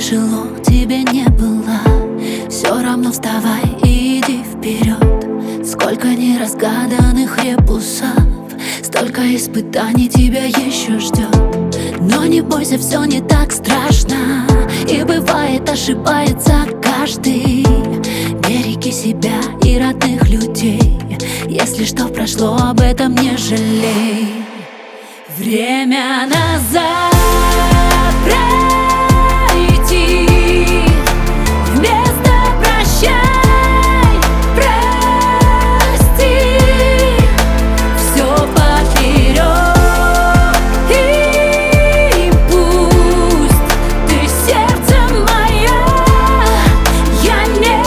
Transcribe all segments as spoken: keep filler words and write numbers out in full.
тяжело тебе не было, все равно вставай и иди вперед. Сколько неразгаданных ребусов, столько испытаний тебя еще ждет. Но не бойся, все не так страшно, и бывает ошибается каждый. Береги себя и родных людей, если что прошло, об этом не жалей. Время назад пройти, вместо прощай, прости. Все поперед, и пусть ты сердце мое, я не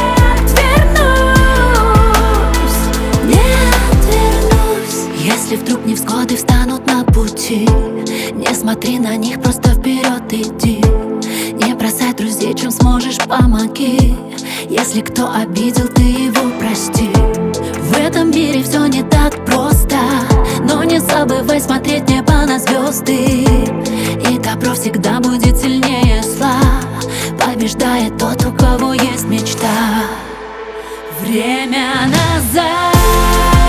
отвернусь, не отвернусь. Если вдруг невзгоды встанут на пути, не смотри на них, просто вперед иди. Не бросай друзей, чем сможешь, помоги. Если кто обидел, ты его прости. В этом мире все не так просто, но не забывай смотреть небо на звезды. И добро всегда будет сильнее зла, побеждает тот, у кого есть мечта. Время назад